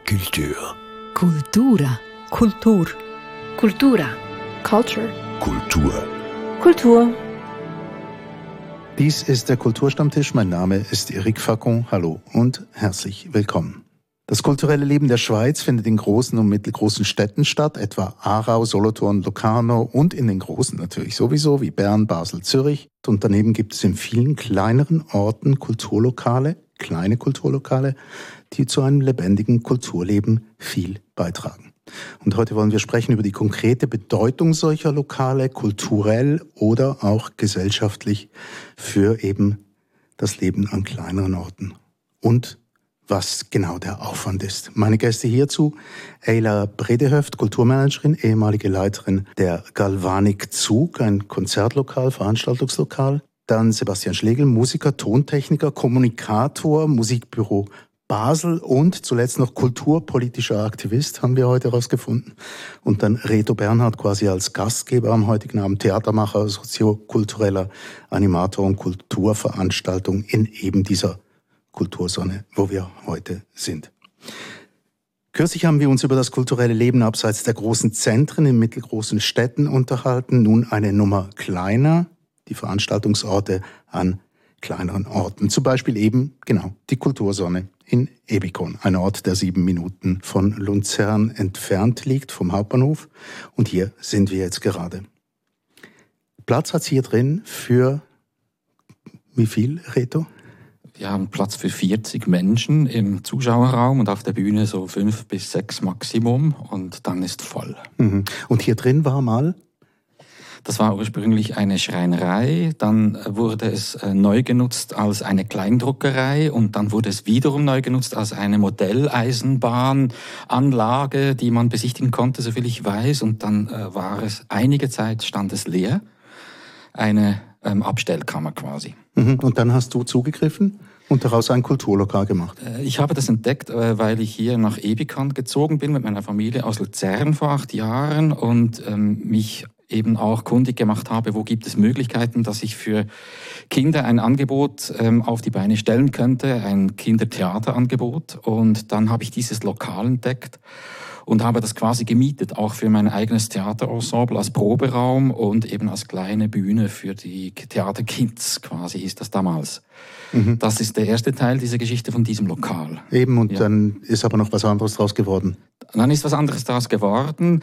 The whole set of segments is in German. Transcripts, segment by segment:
Culture. Cultura. Kultur. Cultura. Culture. Kultur. Kultur. Dies ist der Kulturstammtisch. Mein Name ist Eric Facon. Hallo und herzlich willkommen. Das kulturelle Leben der Schweiz findet in großen und mittelgroßen Städten statt, etwa Aarau, Solothurn, Locarno und in den großen natürlich sowieso, wie Bern, Basel, Zürich. Und daneben gibt es in vielen kleineren Orten Kulturlokale, kleine Kulturlokale, die zu einem lebendigen Kulturleben viel beitragen. Und heute wollen wir sprechen über die konkrete Bedeutung solcher Lokale, kulturell oder auch gesellschaftlich für eben das Leben an kleineren Orten. Und was genau der Aufwand ist. Meine Gäste hierzu: Eila Bredehöft, Kulturmanagerin, ehemalige Leiterin der Galvanik Zug, ein Konzertlokal, Veranstaltungslokal. Dann Sebastian Schlegel, Musiker, Tontechniker, Kommunikator, Musikbüro Basel und zuletzt noch kulturpolitischer Aktivist, haben wir heute herausgefunden. Und dann Reto Bernhard quasi als Gastgeber am heutigen Abend, Theatermacher, soziokultureller Animator und Kulturveranstaltung in eben dieser Kultursonne, wo wir heute sind. Kürzlich haben wir uns über das kulturelle Leben abseits der großen Zentren in mittelgroßen Städten unterhalten. Nun eine Nummer kleiner, die Veranstaltungsorte an kleineren Orten. Zum Beispiel eben, genau, die Kultursonne in Ebikon. Ein Ort, der 7 Minuten von Luzern entfernt liegt, vom Hauptbahnhof. Und hier sind wir jetzt gerade. Platz hat es hier drin für wie viel, Reto? Wir haben Platz für 40 Menschen im Zuschauerraum und auf der Bühne so 5 bis 6 Maximum und dann ist voll. Mhm. Und hier drin war mal? Das war ursprünglich eine Schreinerei, dann wurde es neu genutzt als eine Kleindruckerei und dann wurde es wiederum neu genutzt als eine Modelleisenbahnanlage, die man besichtigen konnte, soviel ich weiß. Und dann war es einige Zeit, stand es leer, eine Abstellkammer quasi. Und dann hast du zugegriffen und daraus ein Kulturlokal gemacht? Ich habe das entdeckt, weil ich hier nach Ebikon gezogen bin mit meiner Familie aus Luzern vor 8 Jahren und mich eben auch kundig gemacht habe, wo gibt es Möglichkeiten, dass ich für Kinder ein Angebot auf die Beine stellen könnte, ein Kindertheaterangebot. Und dann habe ich dieses Lokal entdeckt und habe das quasi gemietet, auch für mein eigenes Theaterensemble als Proberaum und eben als kleine Bühne für die Theaterkids, quasi hieß das damals. Mhm. Das ist der erste Teil dieser Geschichte von diesem Lokal. Eben, und ja. Dann ist aber noch was anderes draus geworden. Dann ist was anderes daraus geworden.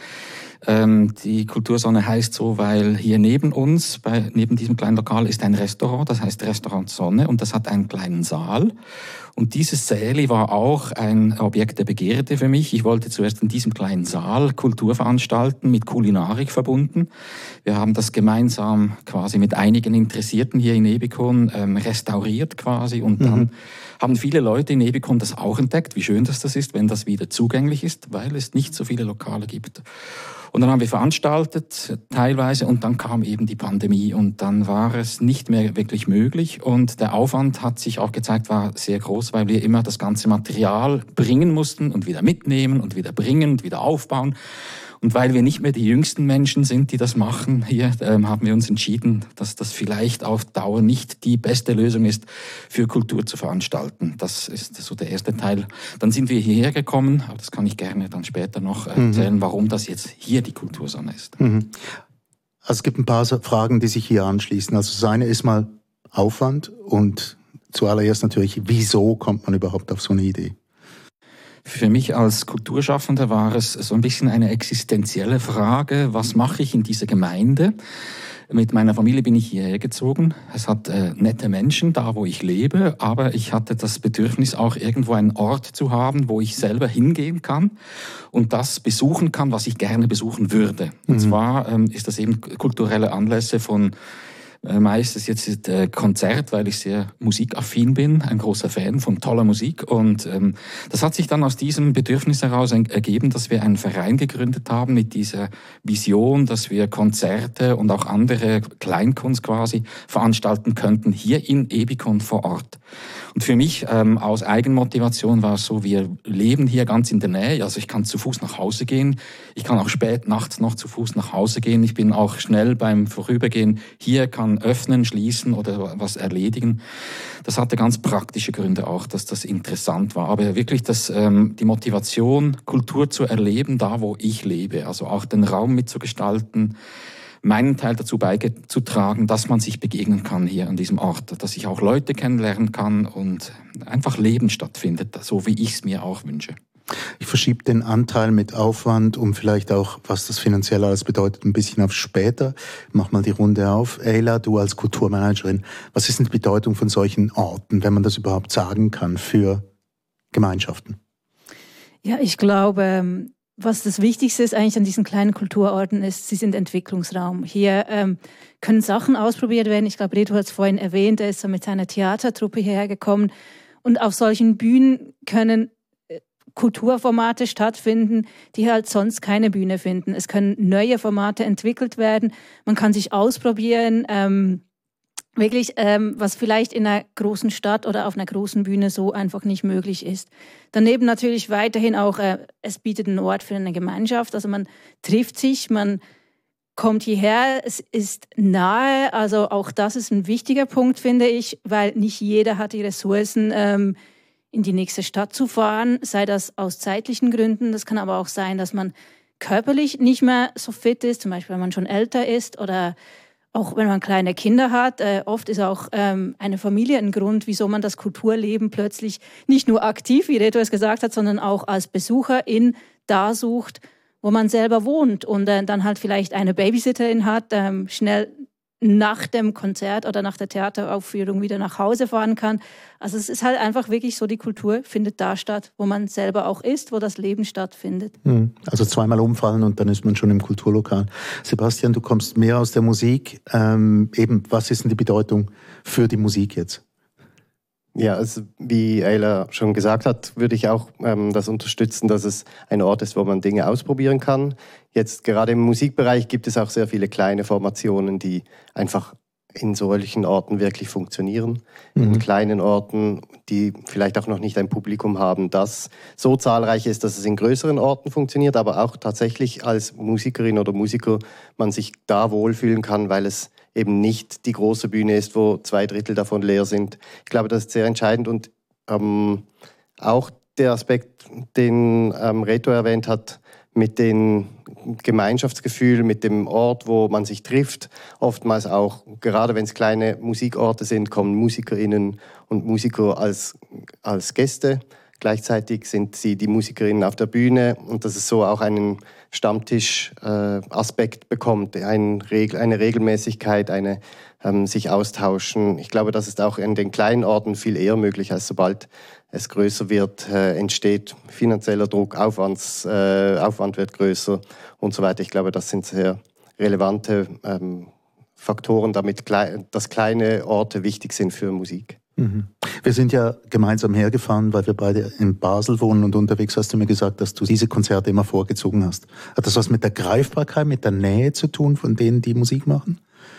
Die Kultursonne heißt so, weil hier neben uns, neben diesem kleinen Lokal, ist ein Restaurant, das heißt Restaurant Sonne, und das hat einen kleinen Saal. Und dieses Säli war auch ein Objekt der Begierde für mich. Ich wollte zuerst in diesem kleinen Saal Kultur veranstalten, mit Kulinarik verbunden. Wir haben das gemeinsam quasi mit einigen Interessierten hier in Ebikon restauriert quasi und dann haben viele Leute in Ebikon das auch entdeckt, wie schön das ist, wenn das wieder zugänglich ist, weil es nicht so viele Lokale gibt. Und dann haben wir veranstaltet, teilweise, und dann kam eben die Pandemie und dann war es nicht mehr wirklich möglich und der Aufwand hat sich auch gezeigt, war sehr groß, weil wir immer das ganze Material bringen mussten und wieder mitnehmen und wieder bringen und wieder aufbauen. Und weil wir nicht mehr die jüngsten Menschen sind, die das machen, hier haben wir uns entschieden, dass das vielleicht auf Dauer nicht die beste Lösung ist, für Kultur zu veranstalten. Das ist so der erste Teil. Dann sind wir hierher gekommen, aber das kann ich gerne dann später noch erzählen, warum das jetzt hier die Kultursonne ist. Also es gibt ein paar Fragen, die sich hier anschließen. Also das eine ist mal Aufwand und zuallererst natürlich, wieso kommt man überhaupt auf so eine Idee? Für mich als Kulturschaffender war es so ein bisschen eine existenzielle Frage, was mache ich in dieser Gemeinde? Mit meiner Familie bin ich hierher gezogen. Es hat nette Menschen da, wo ich lebe, aber ich hatte das Bedürfnis, auch irgendwo einen Ort zu haben, wo ich selber hingehen kann und das besuchen kann, was ich gerne besuchen würde. Und zwar ist das eben kulturelle Anlässe von meistens jetzt Konzert, weil ich sehr musikaffin bin, ein großer Fan von toller Musik. Und das hat sich dann aus diesem Bedürfnis heraus ergeben, dass wir einen Verein gegründet haben mit dieser Vision, dass wir Konzerte und auch andere Kleinkunst quasi veranstalten könnten, hier in Ebikon vor Ort. Und für mich aus Eigenmotivation war es so, wir leben hier ganz in der Nähe, also ich kann zu Fuß nach Hause gehen, ich kann auch spät nachts noch zu Fuß nach Hause gehen, ich bin auch schnell beim Vorübergehen, hier kann kann öffnen, schließen oder was erledigen. Das hatte ganz praktische Gründe auch, dass das interessant war. Aber wirklich die Motivation, Kultur zu erleben, da wo ich lebe, also auch den Raum mitzugestalten, meinen Teil dazu beizutragen, dass man sich begegnen kann hier an diesem Ort, dass ich auch Leute kennenlernen kann und einfach Leben stattfindet, so wie ich es mir auch wünsche. Ich verschiebe den Anteil mit Aufwand, um vielleicht auch, was das finanziell alles bedeutet, ein bisschen auf später. Mach mal die Runde auf. Ayla, du als Kulturmanagerin, was ist denn die Bedeutung von solchen Orten, wenn man das überhaupt sagen kann, für Gemeinschaften? Ja, ich glaube, was das Wichtigste ist eigentlich an diesen kleinen Kulturorten ist, sie sind Entwicklungsraum. Hier können Sachen ausprobiert werden. Ich glaube, Reto hat es vorhin erwähnt, er ist so mit seiner Theatertruppe hierher gekommen. Und auf solchen Bühnen können Kulturformate stattfinden, die halt sonst keine Bühne finden. Es können neue Formate entwickelt werden. Man kann sich ausprobieren, was vielleicht in einer großen Stadt oder auf einer großen Bühne so einfach nicht möglich ist. Daneben natürlich weiterhin auch, es bietet einen Ort für eine Gemeinschaft. Also man trifft sich, man kommt hierher, es ist nahe. Also auch das ist ein wichtiger Punkt, finde ich, weil nicht jeder hat die Ressourcen, in die nächste Stadt zu fahren, sei das aus zeitlichen Gründen. Das kann aber auch sein, dass man körperlich nicht mehr so fit ist, zum Beispiel wenn man schon älter ist oder auch wenn man kleine Kinder hat. Oft ist auch eine Familie ein Grund, wieso man das Kulturleben plötzlich nicht nur aktiv, wie Reto es gesagt hat, sondern auch als Besucherin da sucht, wo man selber wohnt und dann halt vielleicht eine Babysitterin hat, schnell nach dem Konzert oder nach der Theateraufführung wieder nach Hause fahren kann. Also es ist halt einfach wirklich so, die Kultur findet da statt, wo man selber auch ist, wo das Leben stattfindet. Also zweimal umfallen und dann ist man schon im Kulturlokal. Sebastian, du kommst mehr aus der Musik. Was ist denn die Bedeutung für die Musik jetzt? Ja, also wie Ayla schon gesagt hat, würde ich auch das unterstützen, dass es ein Ort ist, wo man Dinge ausprobieren kann. Jetzt gerade im Musikbereich gibt es auch sehr viele kleine Formationen, die einfach in solchen Orten wirklich funktionieren. In kleinen Orten, die vielleicht auch noch nicht ein Publikum haben, das so zahlreich ist, dass es in größeren Orten funktioniert, aber auch tatsächlich als Musikerin oder Musiker man sich da wohlfühlen kann, weil es eben nicht die große Bühne ist, wo 2/3 davon leer sind. Ich glaube, das ist sehr entscheidend und auch der Aspekt, den Reto erwähnt hat, mit dem Gemeinschaftsgefühl, mit dem Ort, wo man sich trifft. Oftmals auch, gerade wenn es kleine Musikorte sind, kommen MusikerInnen und Musiker als Gäste. Gleichzeitig sind sie die MusikerInnen auf der Bühne und dass es so auch einen Stammtisch-Aspekt bekommt, eine Regelmäßigkeit, sich austauschen. Ich glaube, das ist auch in den kleinen Orten viel eher möglich, als sobald es größer wird, entsteht finanzieller Druck, Aufwand wird größer und so weiter. Ich glaube, das sind sehr relevante Faktoren, dass kleine Orte wichtig sind für Musik. Wir sind ja gemeinsam hergefahren, weil wir beide in Basel wohnen und unterwegs hast du mir gesagt, dass du diese Konzerte immer vorgezogen hast. Hat das was mit der Greifbarkeit, mit der Nähe zu tun von denen, die Musik machen?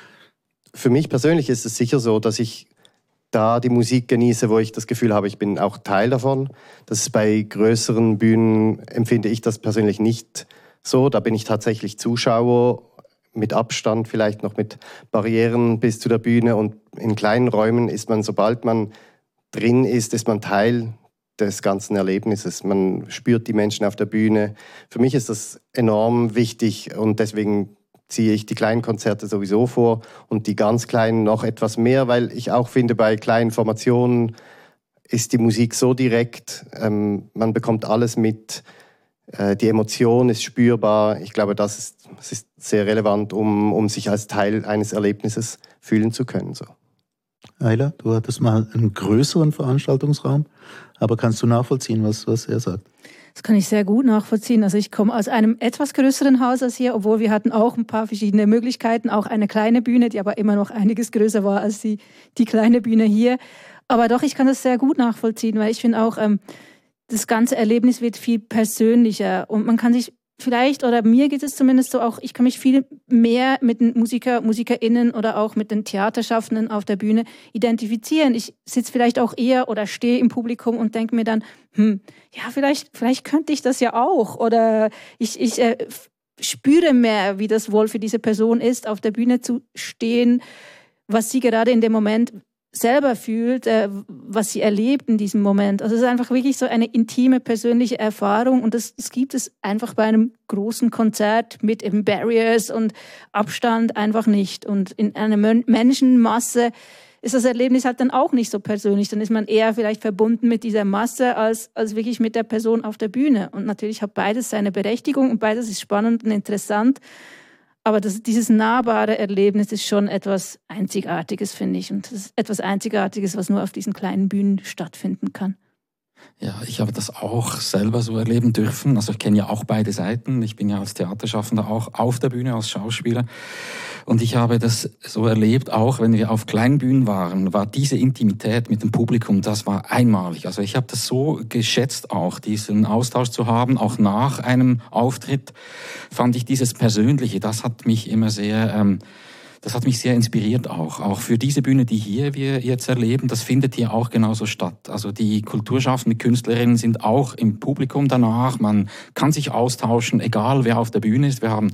Für mich persönlich ist es sicher so, dass ich da die Musik genieße, wo ich das Gefühl habe, ich bin auch Teil davon. Das ist bei größeren Bühnen, empfinde ich das persönlich nicht so. Da bin ich tatsächlich Zuschauer, mit Abstand, vielleicht noch mit Barrieren bis zu der Bühne. Und in kleinen Räumen ist man, sobald man drin ist man Teil des ganzen Erlebnisses. Man spürt die Menschen auf der Bühne. Für mich ist das enorm wichtig und deswegen ziehe ich die kleinen Konzerte sowieso vor und die ganz kleinen noch etwas mehr, weil ich auch finde, bei kleinen Formationen ist die Musik so direkt, man bekommt alles mit, die Emotion ist spürbar. Ich glaube, das ist sehr relevant, um sich als Teil eines Erlebnisses fühlen zu können. So. Ayla, du hattest mal einen größeren Veranstaltungsraum, aber kannst du nachvollziehen, was er sagt? Das kann ich sehr gut nachvollziehen. Also ich komme aus einem etwas größeren Haus als hier, obwohl wir hatten auch ein paar verschiedene Möglichkeiten, auch eine kleine Bühne, die aber immer noch einiges größer war als die kleine Bühne hier. Aber doch, ich kann das sehr gut nachvollziehen, weil ich finde auch, das ganze Erlebnis wird viel persönlicher und man kann sich vielleicht, oder mir geht es zumindest so auch, ich kann mich viel mehr mit den MusikerInnen oder auch mit den Theaterschaffenden auf der Bühne identifizieren. Ich sitze vielleicht auch eher oder stehe im Publikum und denke mir dann, ja, vielleicht könnte ich das ja auch. Oder ich spüre mehr, wie das wohl für diese Person ist, auf der Bühne zu stehen, was sie gerade in dem Moment selber fühlt, was sie erlebt in diesem Moment. Also es ist einfach wirklich so eine intime, persönliche Erfahrung und das gibt es einfach bei einem großen Konzert mit eben Barriers und Abstand einfach nicht. Und in einer Menschenmasse ist das Erlebnis halt dann auch nicht so persönlich. Dann ist man eher vielleicht verbunden mit dieser Masse als wirklich mit der Person auf der Bühne. Und natürlich hat beides seine Berechtigung und beides ist spannend und interessant. Aber dieses nahbare Erlebnis ist schon etwas Einzigartiges, finde ich. Und das ist etwas Einzigartiges, was nur auf diesen kleinen Bühnen stattfinden kann. Ja, ich habe das auch selber so erleben dürfen. Also ich kenne ja auch beide Seiten. Ich bin ja als Theaterschaffender auch auf der Bühne als Schauspieler. Und ich habe das so erlebt, auch wenn wir auf kleinen Bühnen waren, war diese Intimität mit dem Publikum, das war einmalig. Also ich habe das so geschätzt auch, diesen Austausch zu haben, auch nach einem Auftritt fand ich dieses Persönliche, das hat mich immer sehr... Das hat mich sehr inspiriert auch für diese Bühne, die hier wir jetzt erleben, das findet hier auch genauso statt. Also die kulturschaffenden Künstlerinnen sind auch im Publikum danach, man kann sich austauschen, egal wer auf der Bühne ist. Wir haben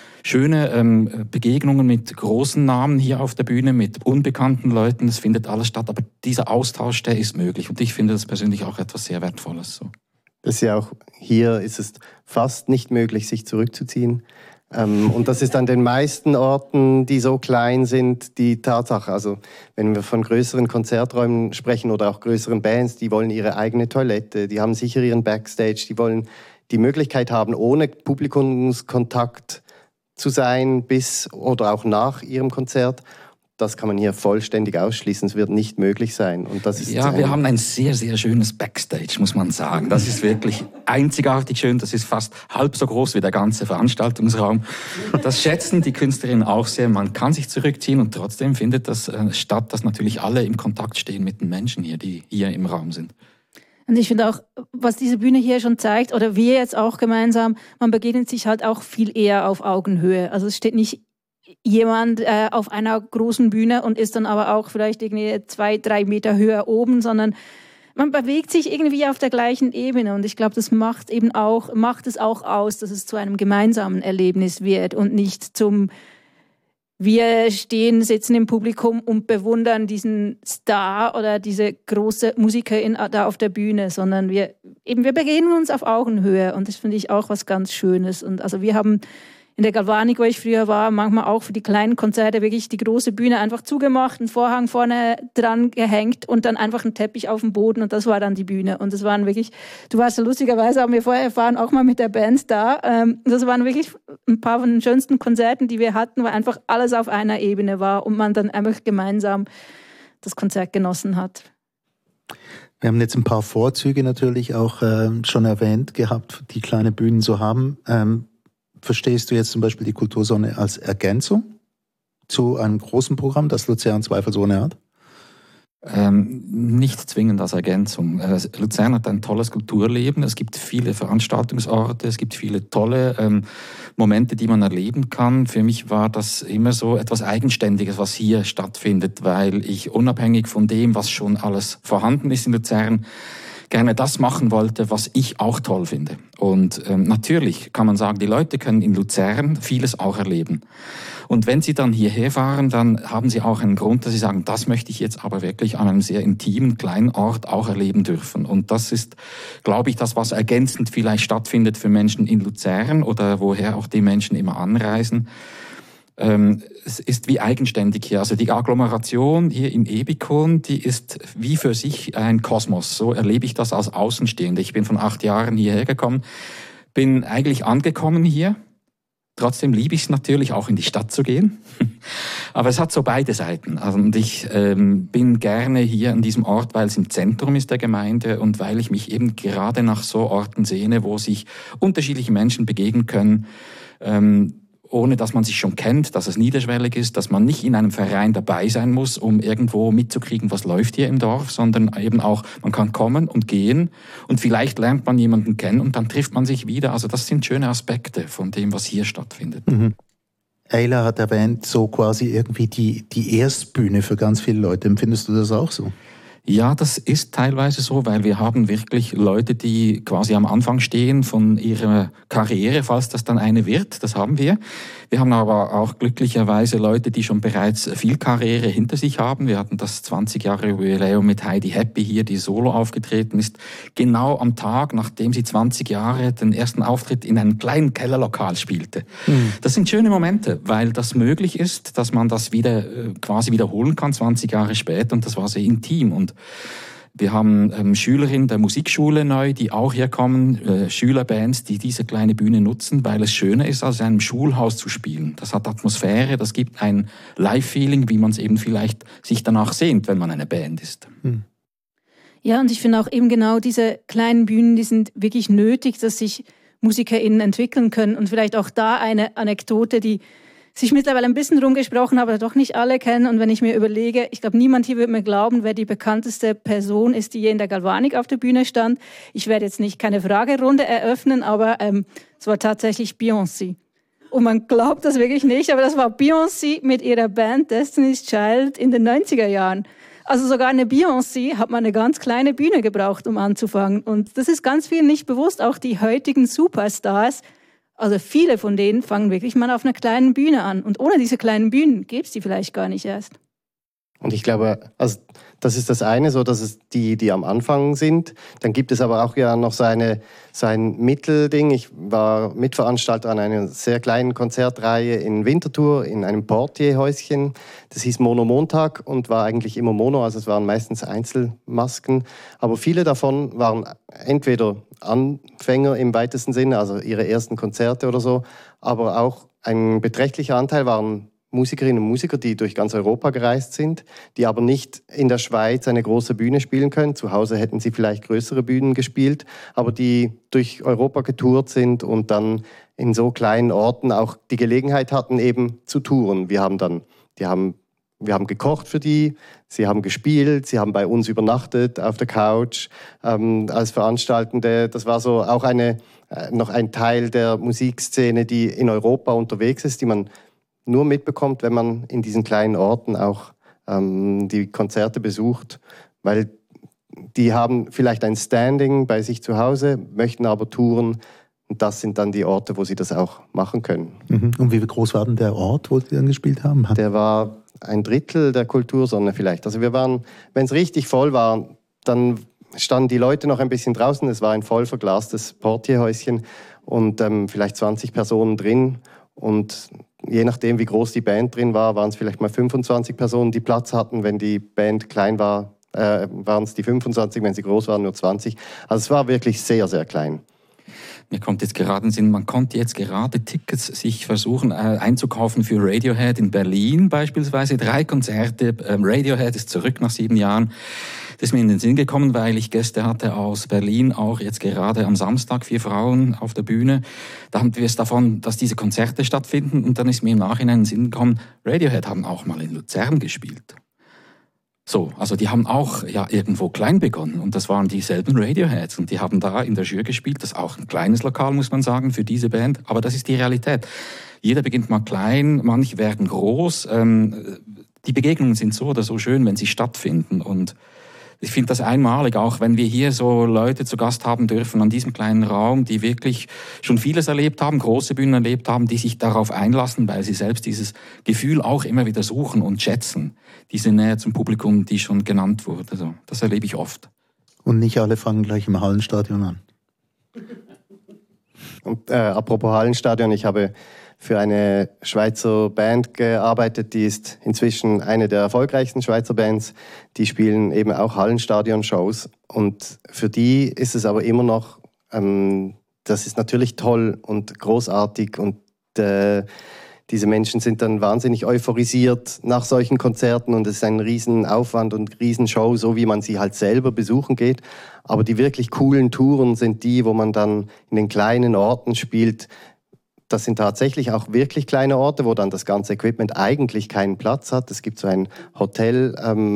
schöne Begegnungen mit großen Namen hier auf der Bühne, mit unbekannten Leuten, es findet alles statt, aber dieser Austausch, der ist möglich und ich finde das persönlich auch etwas sehr Wertvolles. So. Das ist ja auch, hier ist es fast nicht möglich, sich zurückzuziehen. Und das ist an den meisten Orten, die so klein sind, die Tatsache. Also wenn wir von größeren Konzerträumen sprechen oder auch größeren Bands, die wollen ihre eigene Toilette, die haben sicher ihren Backstage, die wollen die Möglichkeit haben, ohne Publikumskontakt zu sein bis oder auch nach ihrem Konzert. Das kann man hier vollständig ausschließen. Es wird nicht möglich sein. Und das ist ja, wir haben ein sehr, sehr schönes Backstage, muss man sagen. Das ist wirklich einzigartig schön. Das ist fast halb so groß wie der ganze Veranstaltungsraum. Das schätzen die Künstlerinnen auch sehr. Man kann sich zurückziehen und trotzdem findet das statt, dass natürlich alle im Kontakt stehen mit den Menschen hier, die hier im Raum sind. Und ich finde auch, was diese Bühne hier schon zeigt, oder wir jetzt auch gemeinsam, man begegnet sich halt auch viel eher auf Augenhöhe. Also es steht nicht jemand auf einer großen Bühne und ist dann aber auch vielleicht irgendwie 2-3 Meter höher oben, sondern man bewegt sich irgendwie auf der gleichen Ebene und ich glaube, das macht es auch aus, dass es zu einem gemeinsamen Erlebnis wird und nicht zum wir sitzen im Publikum und bewundern diesen Star oder diese große Musikerin da auf der Bühne, sondern wir begegnen uns auf Augenhöhe und das finde ich auch was ganz Schönes. Und also wir haben in der Galvanik, wo ich früher war, manchmal auch für die kleinen Konzerte wirklich die große Bühne einfach zugemacht, einen Vorhang vorne dran gehängt und dann einfach einen Teppich auf dem Boden und das war dann die Bühne. Und das waren wirklich, du warst ja lustigerweise, haben wir vorher erfahren, auch mal mit der Band da. Das waren wirklich ein paar von den schönsten Konzerten, die wir hatten, weil einfach alles auf einer Ebene war und man dann einfach gemeinsam das Konzert genossen hat. Wir haben jetzt ein paar Vorzüge natürlich auch schon erwähnt gehabt, die kleine Bühnen so haben. Verstehst du jetzt zum Beispiel die Kultursonne als Ergänzung zu einem großen Programm, das Luzern zweifelsohne hat? Nicht zwingend als Ergänzung. Luzern hat ein tolles Kulturleben. Es gibt viele Veranstaltungsorte, es gibt viele tolle Momente, die man erleben kann. Für mich war das immer so etwas Eigenständiges, was hier stattfindet, weil ich unabhängig von dem, was schon alles vorhanden ist in Luzern, gerne das machen wollte, was ich auch toll finde. Und natürlich kann man sagen, die Leute können in Luzern vieles auch erleben. Und wenn sie dann hierher fahren, dann haben sie auch einen Grund, dass sie sagen, das möchte ich jetzt aber wirklich an einem sehr intimen, kleinen Ort auch erleben dürfen. Und das ist, glaube ich, das, was ergänzend vielleicht stattfindet für Menschen in Luzern oder woher auch die Menschen immer anreisen. Es ist wie eigenständig hier. Also die Agglomeration hier in Ebikon, die ist wie für sich ein Kosmos. So erlebe ich das als Außenstehende. Ich bin von 8 Jahren hierher gekommen, bin eigentlich angekommen hier. Trotzdem liebe ich es natürlich, auch in die Stadt zu gehen. Aber es hat so beide Seiten. Und ich bin gerne hier an diesem Ort, weil es im Zentrum ist der Gemeinde und weil ich mich eben gerade nach so Orten sehne, wo sich unterschiedliche Menschen begegnen können, ohne dass man sich schon kennt, dass es niederschwellig ist, dass man nicht in einem Verein dabei sein muss, um irgendwo mitzukriegen, was läuft hier im Dorf, sondern eben auch, man kann kommen und gehen und vielleicht lernt man jemanden kennen und dann trifft man sich wieder. Also das sind schöne Aspekte von dem, was hier stattfindet. Mhm. Ayla hat erwähnt, so quasi irgendwie die Erstbühne für ganz viele Leute. Empfindest du das auch so? Ja, das ist teilweise so, weil wir haben wirklich Leute, die quasi am Anfang stehen von ihrer Karriere, falls das dann eine wird, das haben wir. Wir haben aber auch glücklicherweise Leute, die schon bereits viel Karriere hinter sich haben. Wir hatten das 20-Jahre-Jubiläum mit Heidi Happy hier, die solo aufgetreten ist, genau am Tag, nachdem sie 20 Jahre den ersten Auftritt in einem kleinen Kellerlokal spielte. Das sind schöne Momente, weil das möglich ist, dass man das wieder quasi wiederholen kann, 20 Jahre später, und das war sehr intim. Und wir haben Schülerinnen der Musikschule neu, die auch hier kommen, Schülerbands, die diese kleine Bühne nutzen, weil es schöner ist, als in einem Schulhaus zu spielen. Das hat Atmosphäre, das gibt ein Live-Feeling, wie man es eben vielleicht sich danach sehnt, wenn man eine Band ist. Ja, und ich finde auch eben genau diese kleinen Bühnen, die sind wirklich nötig, dass sich MusikerInnen entwickeln können. Und vielleicht auch da eine Anekdote, die sich mittlerweile ein bisschen rumgesprochen, aber doch nicht alle kennen. Und wenn ich mir überlege, ich glaube, niemand hier würde mir glauben, wer die bekannteste Person ist, die je in der Galvanik auf der Bühne stand. Ich werde jetzt nicht keine Fragerunde eröffnen, aber es war tatsächlich Beyoncé. Und man glaubt das wirklich nicht, aber das war Beyoncé mit ihrer Band Destiny's Child in den 90er Jahren. Also sogar eine Beyoncé hat man eine ganz kleine Bühne gebraucht, um anzufangen. Und das ist ganz vielen nicht bewusst. Auch die heutigen Superstars, also viele von denen fangen wirklich mal auf einer kleinen Bühne an. Und ohne diese kleinen Bühnen gäbe es die vielleicht gar nicht erst. Und ich glaube, also das ist das eine, so dass es die am Anfang sind. Dann gibt es aber auch ja noch sein Mittelding. Ich war Mitveranstalter an einer sehr kleinen Konzertreihe in Winterthur in einem Portierhäuschen. Das hieß Mono Montag und war eigentlich immer Mono, also es waren meistens Einzelmasken. Aber viele davon waren entweder Anfänger im weitesten Sinne, also ihre ersten Konzerte oder so, aber auch ein beträchtlicher Anteil waren Musikerinnen und Musiker, die durch ganz Europa gereist sind, die aber nicht in der Schweiz eine große Bühne spielen können. Zu Hause hätten sie vielleicht größere Bühnen gespielt, aber die durch Europa getourt sind und dann in so kleinen Orten auch die Gelegenheit hatten, eben zu touren. Wir haben gekocht für die, sie haben gespielt, sie haben bei uns übernachtet auf der Couch als Veranstaltende. Das war so auch noch ein Teil der Musikszene, die in Europa unterwegs ist, die man nur mitbekommt, wenn man in diesen kleinen Orten auch die Konzerte besucht, weil die haben vielleicht ein Standing bei sich zu Hause, möchten aber touren und das sind dann die Orte, wo sie das auch machen können. Und wie groß war denn der Ort, wo Sie dann gespielt haben? Der war 1/3 der Kultursonne vielleicht. Also wir waren, wenn es richtig voll war, dann standen die Leute noch ein bisschen draußen. Es war ein voll verglastes Portierhäuschen und vielleicht 20 Personen drin. Und je nachdem, wie groß die Band drin war, waren es vielleicht mal 25 Personen, die Platz hatten. Wenn die Band klein war, waren es die 25, wenn sie groß waren, nur 20. Also es war wirklich sehr, sehr klein. Mir kommt jetzt gerade in den Sinn, man konnte jetzt gerade Tickets sich versuchen einzukaufen für Radiohead in Berlin beispielsweise. 3 Konzerte, Radiohead ist zurück nach 7 Jahren. Das ist mir in den Sinn gekommen, weil ich Gäste hatte aus Berlin, auch jetzt gerade am Samstag 4 Frauen auf der Bühne. Da haben wir es davon, dass diese Konzerte stattfinden und dann ist mir im Nachhinein in den Sinn gekommen, Radiohead haben auch mal in Luzern gespielt. So, also die haben auch ja irgendwo klein begonnen und das waren dieselben Radioheads und die haben da in der Jury gespielt. Das ist auch ein kleines Lokal, muss man sagen, für diese Band, aber das ist die Realität. Jeder beginnt mal klein, manche werden groß. Die Begegnungen sind so oder so schön, wenn sie stattfinden und ich finde das einmalig, auch wenn wir hier so Leute zu Gast haben dürfen an diesem kleinen Raum, die wirklich schon vieles erlebt haben, große Bühnen erlebt haben, die sich darauf einlassen, weil sie selbst dieses Gefühl auch immer wieder suchen und schätzen. Diese Nähe zum Publikum, die schon genannt wurde. Also, das erlebe ich oft. Und nicht alle fangen gleich im Hallenstadion an. Und apropos Hallenstadion, ich habe für eine Schweizer Band gearbeitet, die ist inzwischen eine der erfolgreichsten Schweizer Bands. Die spielen eben auch Hallenstadion-Shows und für die ist es aber immer noch, das ist natürlich toll und großartig und diese Menschen sind dann wahnsinnig euphorisiert nach solchen Konzerten und es ist ein Riesenaufwand und Riesenshow, so wie man sie halt selber besuchen geht. Aber die wirklich coolen Touren sind die, wo man dann in den kleinen Orten spielt. Das sind tatsächlich auch wirklich kleine Orte, wo dann das ganze Equipment eigentlich keinen Platz hat. Es gibt so ein Hotel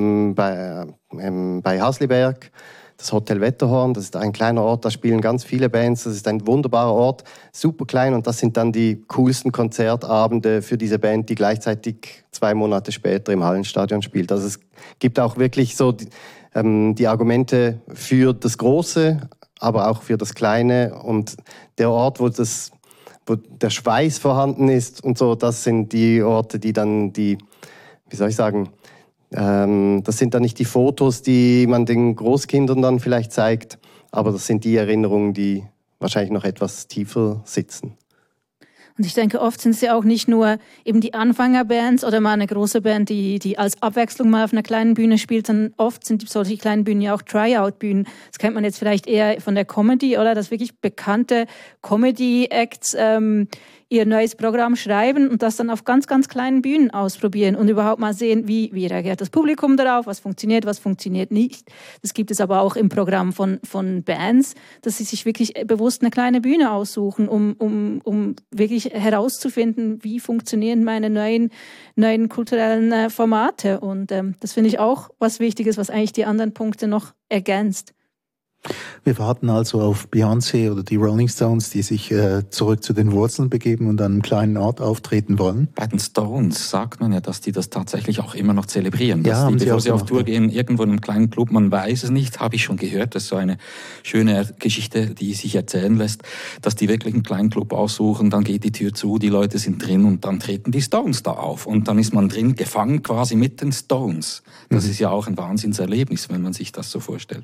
bei Hasliberg, das Hotel Wetterhorn. Das ist ein kleiner Ort, da spielen ganz viele Bands. Das ist ein wunderbarer Ort, super klein. Und das sind dann die coolsten Konzertabende für diese Band, die gleichzeitig 2 Monate später im Hallenstadion spielt. Also es gibt auch wirklich so die Argumente für das Große, aber auch für das Kleine und der Ort, wo der Schweiß vorhanden ist und so, das sind die Orte, die dann wie soll ich sagen, das sind dann nicht die Fotos, die man den Großkindern dann vielleicht zeigt, aber das sind die Erinnerungen, die wahrscheinlich noch etwas tiefer sitzen. Und ich denke, oft sind es ja auch nicht nur eben die Anfängerbands oder mal eine große Band, die als Abwechslung mal auf einer kleinen Bühne spielt, sondern oft sind solche kleinen Bühnen ja auch Tryout-Bühnen. Das kennt man jetzt vielleicht eher von der Comedy, oder? Dass wirklich bekannte Comedy-Acts ihr neues Programm schreiben und das dann auf ganz, ganz kleinen Bühnen ausprobieren und überhaupt mal sehen, wie reagiert das Publikum darauf, was funktioniert nicht. Das gibt es aber auch im Programm von Bands, dass sie sich wirklich bewusst eine kleine Bühne aussuchen, um wirklich herauszufinden, wie funktionieren meine neuen kulturellen Formate. Und das finde ich auch was Wichtiges, was eigentlich die anderen Punkte noch ergänzt. Wir warten also auf Beyoncé oder die Rolling Stones, die sich zurück zu den Wurzeln begeben und an einem kleinen Ort auftreten wollen. Bei den Stones sagt man ja, dass die das tatsächlich auch immer noch zelebrieren. Ja, dass bevor sie auf Tour gehen, irgendwo in einem kleinen Club, man weiß es nicht, habe ich schon gehört, das ist so eine schöne Geschichte, die sich erzählen lässt, dass die wirklich einen kleinen Club aussuchen, dann geht die Tür zu, die Leute sind drin und dann treten die Stones da auf. Und dann ist man drin, gefangen quasi mit den Stones. Das ist ja auch ein Wahnsinnserlebnis, wenn man sich das so vorstellt.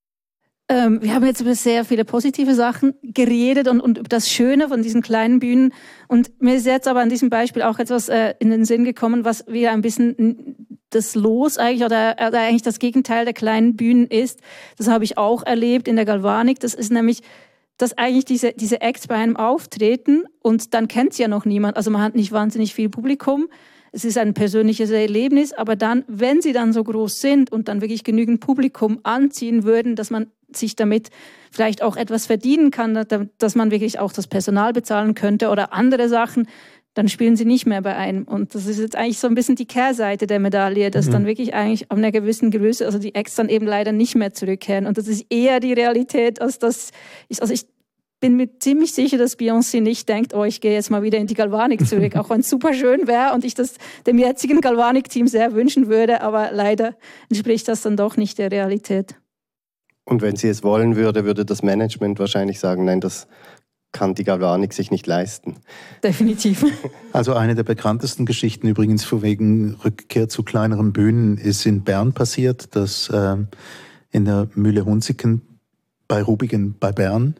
Wir haben jetzt über sehr viele positive Sachen geredet und über das Schöne von diesen kleinen Bühnen. Und mir ist jetzt aber an diesem Beispiel auch etwas in den Sinn gekommen, was wieder ein bisschen das Los eigentlich oder eigentlich das Gegenteil der kleinen Bühnen ist. Das habe ich auch erlebt in der Galvanik. Das ist nämlich, dass eigentlich diese Acts bei einem auftreten und dann kennt sie ja noch niemand. Also man hat nicht wahnsinnig viel Publikum. Es ist ein persönliches Erlebnis, aber dann, wenn sie dann so groß sind und dann wirklich genügend Publikum anziehen würden, dass man sich damit vielleicht auch etwas verdienen kann, dass man wirklich auch das Personal bezahlen könnte oder andere Sachen, dann spielen sie nicht mehr bei einem. Und das ist jetzt eigentlich so ein bisschen die Kehrseite der Medaille, dass dann wirklich eigentlich ab einer gewissen Größe, also die Acts dann eben leider nicht mehr zurückkehren. Und das ist eher die Realität, als das ist. Also ich bin mir ziemlich sicher, dass Beyoncé nicht denkt, ich gehe jetzt mal wieder in die Galvanik zurück, auch wenn es super schön wäre und ich das dem jetzigen Galvanik-Team sehr wünschen würde, aber leider entspricht das dann doch nicht der Realität. Und wenn sie es wollen würde das Management wahrscheinlich sagen, nein, das kann die Galvanik sich nicht leisten. Definitiv. Also eine der bekanntesten Geschichten übrigens von wegen Rückkehr zu kleineren Bühnen ist in Bern passiert, dass in der Mühle Hunziken bei Rubigen bei Bern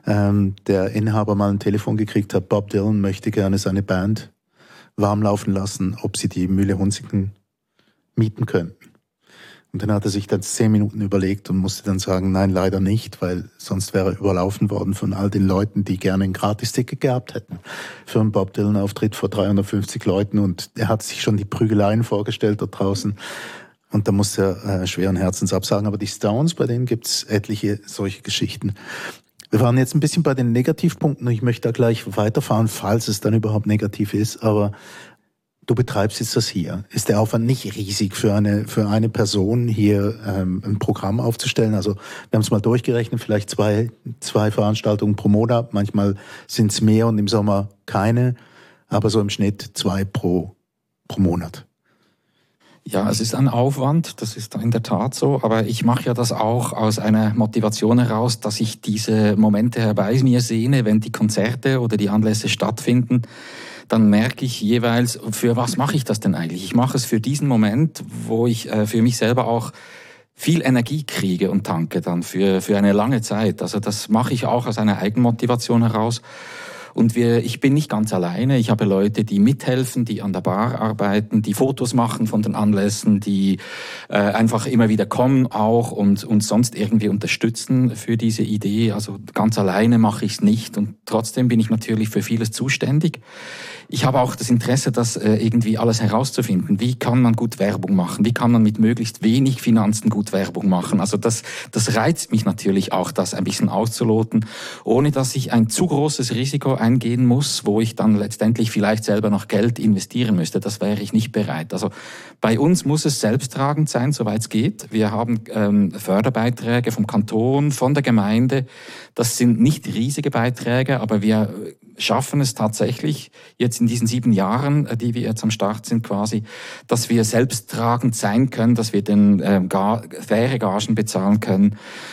der Inhaber mal ein Telefon gekriegt hat, Bob Dylan möchte gerne seine Band warm laufen lassen, ob sie die Mühle Hunziken mieten könnten. Und dann hat er sich dann 10 Minuten überlegt und musste dann sagen, nein, leider nicht, weil sonst wäre er überlaufen worden von all den Leuten, die gerne ein Gratisticket gehabt hätten für einen Bob Dylan-Auftritt vor 350 Leuten. Und er hat sich schon die Prügeleien vorgestellt dort draußen. Und da musste er schweren Herzens absagen. Aber die Stones, bei denen gibt es etliche solche Geschichten. Wir waren jetzt ein bisschen bei den Negativpunkten und ich möchte da gleich weiterfahren, falls es dann überhaupt negativ ist. Aber du betreibst jetzt das hier. Ist der Aufwand nicht riesig für eine Person, hier ein Programm aufzustellen? Also wir haben es mal durchgerechnet, vielleicht zwei Veranstaltungen pro Monat. Manchmal sind es mehr und im Sommer keine. Aber so im Schnitt 2 pro Monat. Ja, es ist ein Aufwand, das ist in der Tat so, aber ich mache ja das auch aus einer Motivation heraus, dass ich diese Momente herbei mir sehne, wenn die Konzerte oder die Anlässe stattfinden, dann merke ich jeweils, für was mache ich das denn eigentlich? Ich mache es für diesen Moment, wo ich für mich selber auch viel Energie kriege und tanke dann für eine lange Zeit. Also das mache ich auch aus einer Eigenmotivation heraus. Und ich bin nicht ganz alleine. Ich habe Leute, die mithelfen, die an der Bar arbeiten, die Fotos machen von den Anlässen, die einfach immer wieder kommen auch und sonst irgendwie unterstützen für diese Idee. Also ganz alleine mache ich es nicht und trotzdem bin ich natürlich für vieles zuständig. Ich habe auch das Interesse, das irgendwie alles herauszufinden. Wie kann man gut Werbung machen? Wie kann man mit möglichst wenig Finanzen gut Werbung machen? Also das reizt mich natürlich auch, das ein bisschen auszuloten, ohne dass ich ein zu großes Risiko eingehen muss, wo ich dann letztendlich vielleicht selber noch Geld investieren müsste. Das wäre ich nicht bereit. Also bei uns muss es selbsttragend sein, soweit es geht. Wir haben Förderbeiträge vom Kanton, von der Gemeinde. Das sind nicht riesige Beiträge, aber wir schaffen es tatsächlich jetzt in diesen 7 Jahren, die wir jetzt am Start sind quasi, dass wir selbsttragend sein können, dass wir den faire Gagen bezahlen können.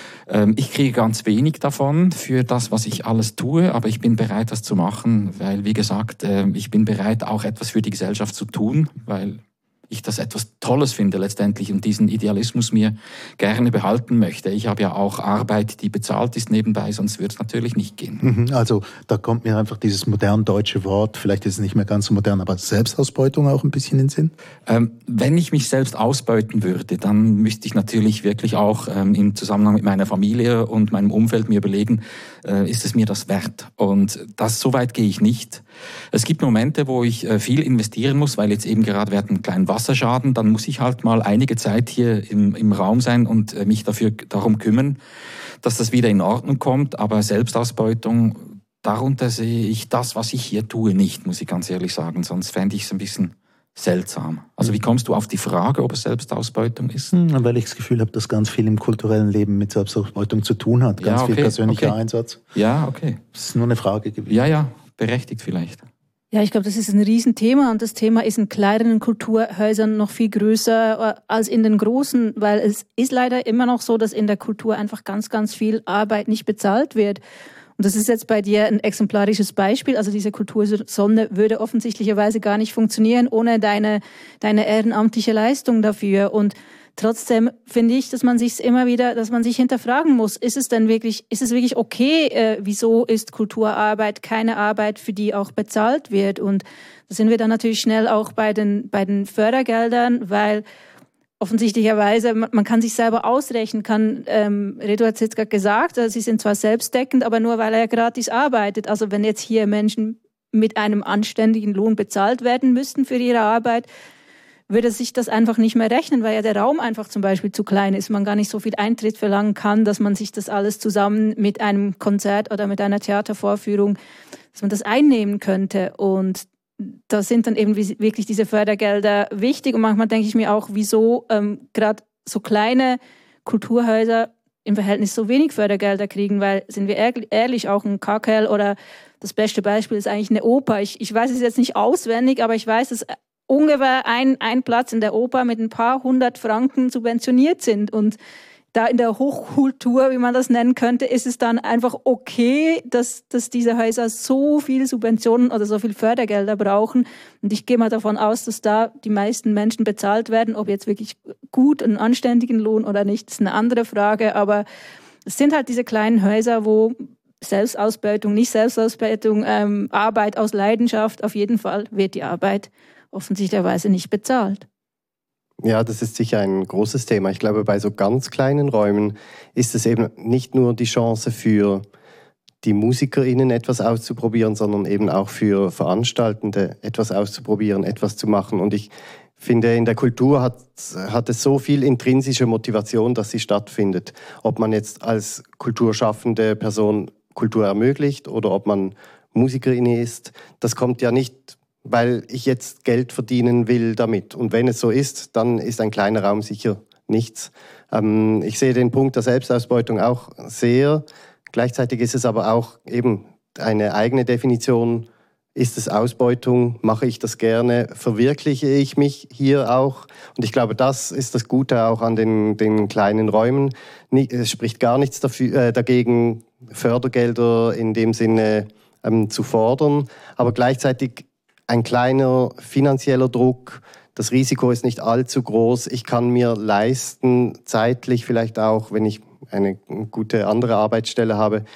Ich kriege ganz wenig davon für das, was ich alles tue, aber ich bin bereit, das zu machen, weil, wie gesagt, ich bin bereit, auch etwas für die Gesellschaft zu tun, weil ich das etwas Tolles finde letztendlich und diesen Idealismus mir gerne behalten möchte. Ich habe ja auch Arbeit, die bezahlt ist nebenbei, sonst würde es natürlich nicht gehen. Also da kommt mir einfach dieses modern deutsche Wort, vielleicht ist es nicht mehr ganz so modern, aber Selbstausbeutung auch ein bisschen in den Sinn? Wenn ich mich selbst ausbeuten würde, dann müsste ich natürlich wirklich auch im Zusammenhang mit meiner Familie und meinem Umfeld mir überlegen, ist es mir das wert? Und so weit gehe ich nicht. Es gibt Momente, wo ich viel investieren muss, weil jetzt eben gerade wir hatten einen kleinen Wasserschaden, dann muss ich halt mal einige Zeit hier im Raum sein und mich darum kümmern, dass das wieder in Ordnung kommt. Aber Selbstausbeutung, darunter sehe ich das, was ich hier tue, nicht, muss ich ganz ehrlich sagen. Sonst fände ich es ein bisschen seltsam. Also wie kommst du auf die Frage, ob es Selbstausbeutung ist? Weil ich das Gefühl habe, dass ganz viel im kulturellen Leben mit Selbstausbeutung zu tun hat. Ganz viel persönlicher Einsatz. Ja, okay. Das ist nur eine Frage gewesen. Ja, berechtigt vielleicht. Ja, ich glaube, das ist ein Riesenthema und das Thema ist in kleineren Kulturhäusern noch viel größer als in den großen, weil es ist leider immer noch so, dass in der Kultur einfach ganz, ganz viel Arbeit nicht bezahlt wird. Und das ist jetzt bei dir ein exemplarisches Beispiel. Also diese Kultursonne würde offensichtlicherweise gar nicht funktionieren ohne deine ehrenamtliche Leistung dafür. Und trotzdem finde ich, dass man sich hinterfragen muss, ist es wirklich okay, wieso ist Kulturarbeit keine Arbeit, für die auch bezahlt wird? Und da sind wir dann natürlich schnell auch bei den Fördergeldern, weil offensichtlicherweise, man kann sich selber ausrechnen, Redo hat es jetzt gerade gesagt, sie sind zwar selbstdeckend, aber nur weil er gratis arbeitet. Also wenn jetzt hier Menschen mit einem anständigen Lohn bezahlt werden müssten für ihre Arbeit, würde sich das einfach nicht mehr rechnen, weil ja der Raum einfach zum Beispiel zu klein ist, man gar nicht so viel Eintritt verlangen kann, dass man sich das alles zusammen mit einem Konzert oder mit einer Theatervorführung, dass man das einnehmen könnte. Und da sind dann eben wirklich diese Fördergelder wichtig. Und manchmal denke ich mir auch, wieso gerade so kleine Kulturhäuser im Verhältnis so wenig Fördergelder kriegen, weil, sind wir ehrlich, auch ein KKL oder das beste Beispiel ist eigentlich eine Oper. Ich weiß es jetzt nicht auswendig, aber ich weiß, dass ungefähr ein Platz in der Oper mit ein paar 100 Franken subventioniert sind. Und da in der Hochkultur, wie man das nennen könnte, ist es dann einfach okay, dass diese Häuser so viel Subventionen oder so viel Fördergelder brauchen. Und ich gehe mal davon aus, dass da die meisten Menschen bezahlt werden. Ob jetzt wirklich gut, einen anständigen Lohn oder nicht, ist eine andere Frage. Aber es sind halt diese kleinen Häuser, wo Selbstausbeutung, nicht Selbstausbeutung, Arbeit aus Leidenschaft, auf jeden Fall wird die Arbeit offensichtlicherweise nicht bezahlt. Ja, das ist sicher ein großes Thema. Ich glaube, bei so ganz kleinen Räumen ist es eben nicht nur die Chance für die MusikerInnen etwas auszuprobieren, sondern eben auch für Veranstaltende etwas auszuprobieren, etwas zu machen. Und ich finde, in der Kultur hat es so viel intrinsische Motivation, dass sie stattfindet. Ob man jetzt als kulturschaffende Person Kultur ermöglicht oder ob man Musikerin ist, das kommt ja nicht, weil ich jetzt Geld verdienen will damit. Und wenn es so ist, dann ist ein kleiner Raum sicher nichts. Ich sehe den Punkt der Selbstausbeutung auch sehr. Gleichzeitig ist es aber auch eben eine eigene Definition. Ist es Ausbeutung? Mache ich das gerne? Verwirkliche ich mich hier auch? Und ich glaube, das ist das Gute auch an den kleinen Räumen. Es spricht gar nichts dagegen, Fördergelder in dem Sinne zu fordern. Aber gleichzeitig ein kleiner finanzieller Druck, das Risiko ist nicht allzu groß. Ich kann mir leisten, zeitlich vielleicht auch, wenn ich eine gute andere Arbeitsstelle habe,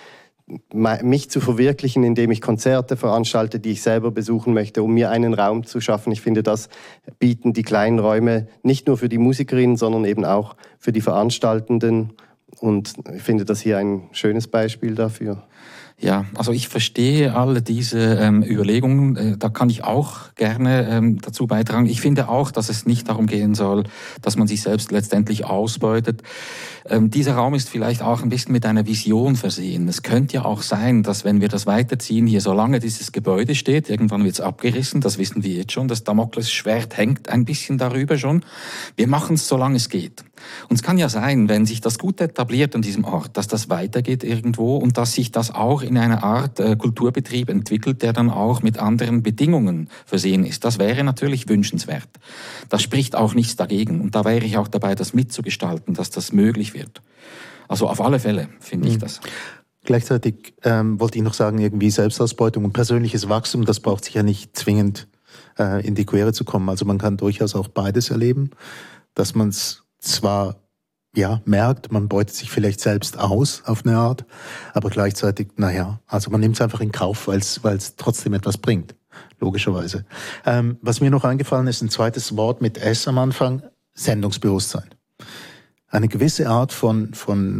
mich zu verwirklichen, indem ich Konzerte veranstalte, die ich selber besuchen möchte, um mir einen Raum zu schaffen. Ich finde, das bieten die kleinen Räume nicht nur für die Musikerinnen, sondern eben auch für die Veranstaltenden. Und ich finde das hier ein schönes Beispiel dafür. Ja, also ich verstehe alle diese Überlegungen, da kann ich auch gerne dazu beitragen. Ich finde auch, dass es nicht darum gehen soll, dass man sich selbst letztendlich ausbeutet. Dieser Raum ist vielleicht auch ein bisschen mit einer Vision versehen. Es könnte ja auch sein, dass wenn wir das weiterziehen, hier solange dieses Gebäude steht, irgendwann wird es abgerissen, das wissen wir jetzt schon, das Damoklesschwert hängt ein bisschen darüber schon. Wir machen es, solange es geht. Und es kann ja sein, wenn sich das gut etabliert an diesem Ort, dass das weitergeht irgendwo und dass sich das auch in einer Art Kulturbetrieb entwickelt, der dann auch mit anderen Bedingungen versehen ist. Das wäre natürlich wünschenswert. Das spricht auch nichts dagegen. Und da wäre ich auch dabei, das mitzugestalten, dass das möglich wird. Also auf alle Fälle finde ich das. Gleichzeitig wollte ich noch sagen, irgendwie Selbstausbeutung und persönliches Wachstum, das braucht sich ja nicht zwingend in die Quere zu kommen. Also man kann durchaus auch beides erleben, dass man es zwar merkt, man beutet sich vielleicht selbst aus auf eine Art, aber gleichzeitig, also man nimmt es einfach in Kauf, weil es trotzdem etwas bringt, logischerweise. Was mir noch eingefallen ist, ein zweites Wort mit S am Anfang, Sendungsbewusstsein. Eine gewisse Art von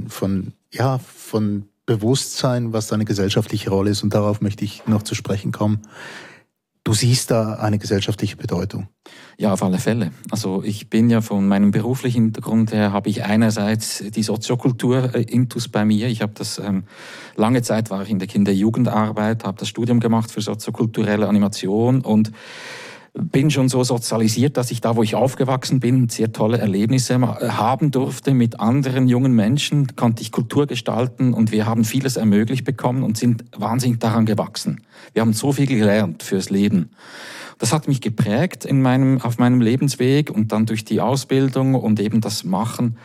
Bewusstsein, was eine gesellschaftliche Rolle ist, und darauf möchte ich noch zu sprechen kommen. Du siehst da eine gesellschaftliche Bedeutung. Ja, auf alle Fälle. Also ich bin ja von meinem beruflichen Hintergrund her, habe ich einerseits die Soziokultur-Intus bei mir. Ich habe das, lange Zeit war ich in der Kinder-Jugendarbeit, habe das Studium gemacht für soziokulturelle Animation und bin schon so sozialisiert, dass ich da, wo ich aufgewachsen bin, sehr tolle Erlebnisse haben durfte mit anderen jungen Menschen, konnte ich Kultur gestalten und wir haben vieles ermöglicht bekommen und sind wahnsinnig daran gewachsen. Wir haben so viel gelernt fürs Leben. Das hat mich geprägt auf meinem Lebensweg und dann durch die Ausbildung und eben das Machen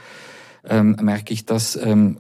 merke ich, dass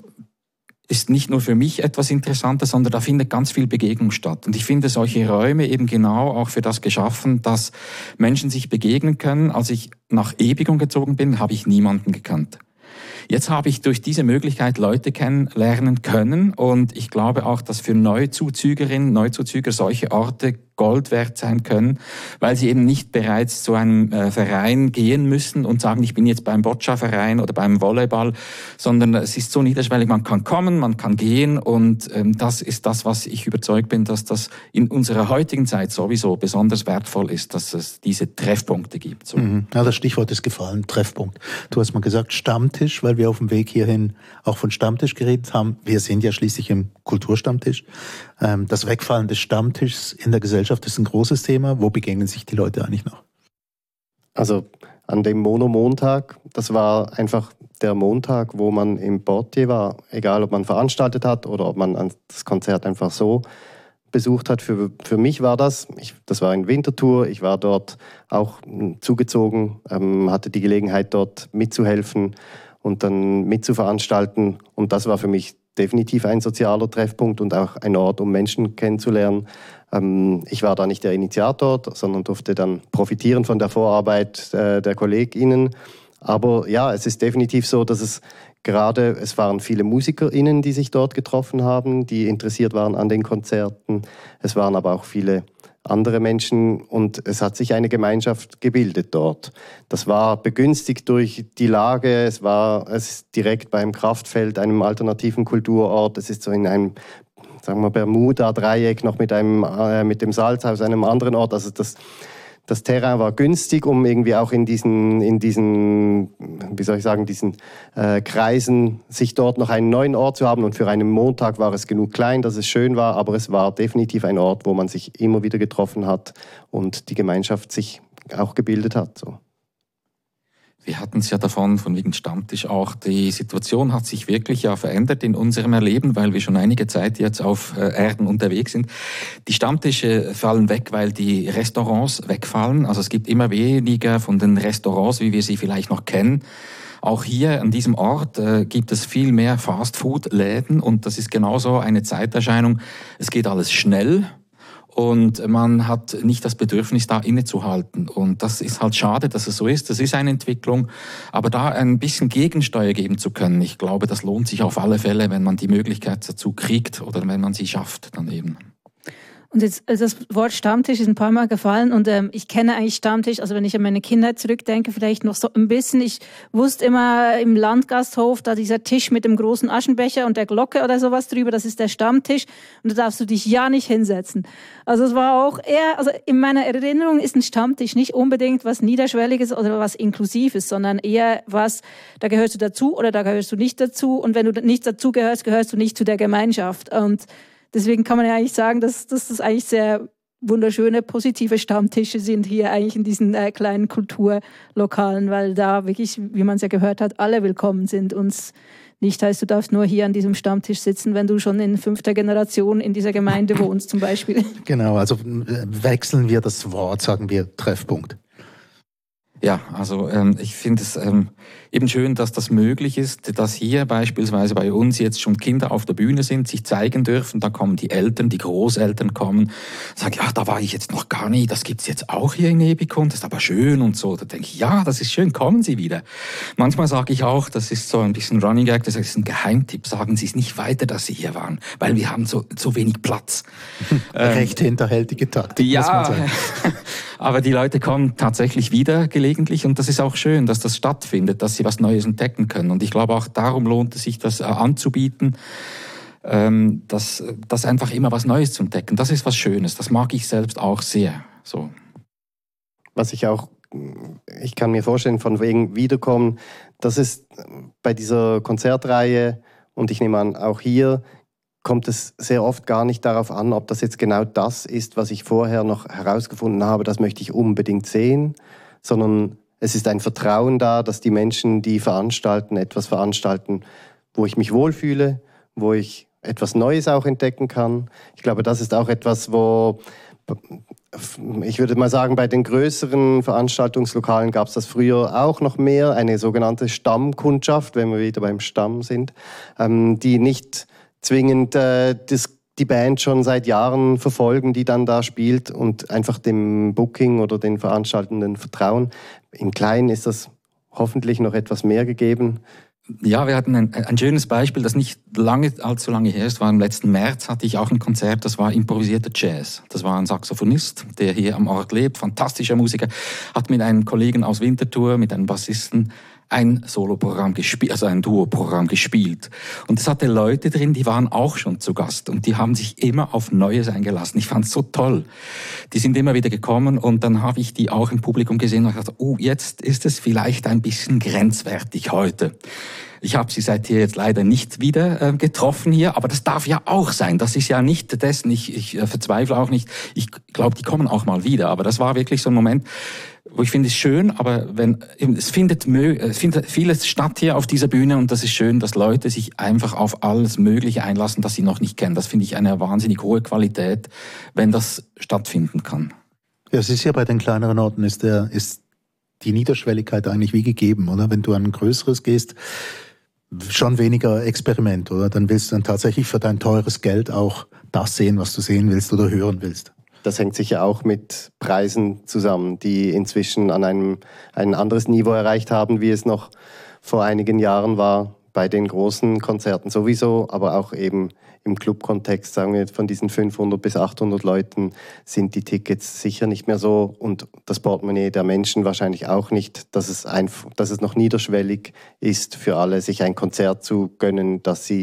ist nicht nur für mich etwas Interessantes, sondern da findet ganz viel Begegnung statt. Und ich finde solche Räume eben genau auch für das geschaffen, dass Menschen sich begegnen können. Als ich nach Ebigung gezogen bin, habe ich niemanden gekannt. Jetzt habe ich durch diese Möglichkeit Leute kennenlernen können und ich glaube auch, dass für Neuzuzügerinnen, Neuzuzüger solche Orte Gold wert sein können, weil sie eben nicht bereits zu einem Verein gehen müssen und sagen, ich bin jetzt beim Boccia-Verein oder beim Volleyball, sondern es ist so niederschwellig, man kann kommen, man kann gehen und das ist das, was ich überzeugt bin, dass das in unserer heutigen Zeit sowieso besonders wertvoll ist, dass es diese Treffpunkte gibt. So. Ja, das Stichwort ist gefallen, Treffpunkt. Du hast mal gesagt Stammtisch, weil wir auf dem Weg hierhin auch von Stammtisch geredet haben. Wir sind ja schließlich im Kulturstammtisch. Das Wegfallen des Stammtischs in der Gesellschaft ist ein großes Thema. Wo begegnen sich die Leute eigentlich noch? Also an dem Mono-Montag, das war einfach der Montag, wo man im Portier war, egal ob man veranstaltet hat oder ob man das Konzert einfach so besucht hat. Für mich war das war eine Wintertour, ich war dort auch zugezogen, hatte die Gelegenheit dort mitzuhelfen und dann mitzuveranstalten und das war für mich definitiv ein sozialer Treffpunkt und auch ein Ort, um Menschen kennenzulernen. Ich war da nicht der Initiator, sondern durfte dann profitieren von der Vorarbeit der KollegInnen. Aber ja, es ist definitiv so, dass es waren viele MusikerInnen, die sich dort getroffen haben, die interessiert waren an den Konzerten. Es waren aber auch viele andere Menschen und es hat sich eine Gemeinschaft gebildet dort. Das war begünstigt durch die Lage, es ist direkt beim Kraftfeld, einem alternativen Kulturort, es ist so in einem, sagen wir, Bermuda-Dreieck noch mit dem Salzhaus, einem anderen Ort, also das Terrain war günstig, um irgendwie auch in diesen Kreisen sich dort noch einen neuen Ort zu haben. Und für einen Montag war es genug klein, dass es schön war, aber es war definitiv ein Ort, wo man sich immer wieder getroffen hat und die Gemeinschaft sich auch gebildet hat. So. Wir hatten es ja davon, von wegen Stammtisch auch. Die Situation hat sich wirklich ja verändert in unserem Erleben, weil wir schon einige Zeit jetzt auf Erden unterwegs sind. Die Stammtische fallen weg, weil die Restaurants wegfallen. Also es gibt immer weniger von den Restaurants, wie wir sie vielleicht noch kennen. Auch hier an diesem Ort gibt es viel mehr Fast-Food-Läden und das ist genauso eine Zeiterscheinung. Es geht alles schnell. Und man hat nicht das Bedürfnis, da innezuhalten. Und das ist halt schade, dass es so ist. Das ist eine Entwicklung. Aber da ein bisschen Gegensteuer geben zu können, ich glaube, das lohnt sich auf alle Fälle, wenn man die Möglichkeit dazu kriegt oder wenn man sie schafft dann eben. Und jetzt, das Wort Stammtisch ist ein paar Mal gefallen und ich kenne eigentlich Stammtisch, also wenn ich an meine Kindheit zurückdenke, vielleicht noch so ein bisschen. Ich wusste immer im Landgasthof, da dieser Tisch mit dem großen Aschenbecher und der Glocke oder sowas drüber, das ist der Stammtisch und da darfst du dich ja nicht hinsetzen. Also es war auch eher, also in meiner Erinnerung ist ein Stammtisch nicht unbedingt was Niederschwelliges oder was Inklusives, sondern eher was, da gehörst du dazu oder da gehörst du nicht dazu und wenn du nicht dazu gehörst, gehörst du nicht zu der Gemeinschaft und deswegen kann man ja eigentlich sagen, dass das eigentlich sehr wunderschöne, positive Stammtische sind hier eigentlich in diesen kleinen Kulturlokalen, weil da wirklich, wie man es ja gehört hat, alle willkommen sind. Uns nicht heißt, du darfst nur hier an diesem Stammtisch sitzen, wenn du schon in 5. Generation in dieser Gemeinde wohnst zum Beispiel. Genau, also wechseln wir das Wort, sagen wir Treffpunkt. Ja, also ich finde es eben schön, dass das möglich ist, dass hier beispielsweise bei uns jetzt schon Kinder auf der Bühne sind, sich zeigen dürfen. Da kommen die Eltern, die Großeltern kommen, sagen, ja, da war ich jetzt noch gar nie, das gibt's jetzt auch hier in Ebikon, das ist aber schön und so. Da denke ich, ja, das ist schön, kommen Sie wieder. Manchmal sage ich auch, das ist so ein bisschen Running Gag, das ist ein Geheimtipp, sagen Sie es nicht weiter, dass Sie hier waren, weil wir haben so wenig Platz. Recht hinterhältige Taktik, muss man sagen. Aber die Leute kommen tatsächlich wieder gelegentlich und das ist auch schön, dass das stattfindet, dass sie was Neues entdecken können. Und ich glaube auch darum lohnt es sich, das anzubieten, dass einfach immer was Neues zu entdecken. Das ist was Schönes, das mag ich selbst auch sehr. So. Was ich kann mir vorstellen, von wegen Wiederkommen, das ist bei dieser Konzertreihe und ich nehme an, auch hier kommt es sehr oft gar nicht darauf an, ob das jetzt genau das ist, was ich vorher noch herausgefunden habe, das möchte ich unbedingt sehen, sondern es ist ein Vertrauen da, dass die Menschen, die veranstalten, etwas veranstalten, wo ich mich wohlfühle, wo ich etwas Neues auch entdecken kann. Ich glaube, das ist auch etwas, wo, ich würde mal sagen, bei den größeren Veranstaltungslokalen gab es das früher auch noch mehr, eine sogenannte Stammkundschaft, wenn wir wieder beim Stamm sind, die nicht zwingend die Band schon seit Jahren verfolgen, die dann da spielt und einfach dem Booking oder den Veranstaltenden vertrauen. Im Kleinen ist das hoffentlich noch etwas mehr gegeben. Ja, wir hatten ein schönes Beispiel, das nicht allzu lange her ist. War im letzten März hatte ich auch ein Konzert, das war improvisierter Jazz. Das war ein Saxophonist, der hier am Ort lebt, fantastischer Musiker, hat mit einem Kollegen aus Winterthur, mit einem Bassisten, ein Soloprogramm gespielt, also ein Duoprogramm gespielt. Und es hatte Leute drin, die waren auch schon zu Gast und die haben sich immer auf Neues eingelassen. Ich fand es so toll. Die sind immer wieder gekommen und dann habe ich die auch im Publikum gesehen und gedacht, oh, jetzt ist es vielleicht ein bisschen grenzwertig heute. Ich habe sie seither jetzt leider nicht wieder getroffen hier, aber das darf ja auch sein. Das ist ja nicht dessen, ich verzweifle auch nicht. Ich glaube, die kommen auch mal wieder. Aber das war wirklich so ein Moment, wo ich finde, es schön, aber es findet vieles statt hier auf dieser Bühne und das ist schön, dass Leute sich einfach auf alles Mögliche einlassen, das sie noch nicht kennen. Das finde ich eine wahnsinnig hohe Qualität, wenn das stattfinden kann. Ja, es ist ja bei den kleineren Orten ist die Niederschwelligkeit eigentlich wie gegeben, oder? Wenn du an ein größeres gehst, schon weniger Experiment, oder? Dann willst du dann tatsächlich für dein teures Geld auch das sehen, was du sehen willst oder hören willst. Das hängt sicher auch mit Preisen zusammen, die inzwischen an ein anderes Niveau erreicht haben, wie es noch vor einigen Jahren war, bei den großen Konzerten sowieso, aber auch eben im Club-Kontext, sagen wir, von diesen 500 bis 800 Leuten sind die Tickets sicher nicht mehr so und das Portemonnaie der Menschen wahrscheinlich auch nicht, dass es noch niederschwellig ist für alle, sich ein Konzert zu gönnen,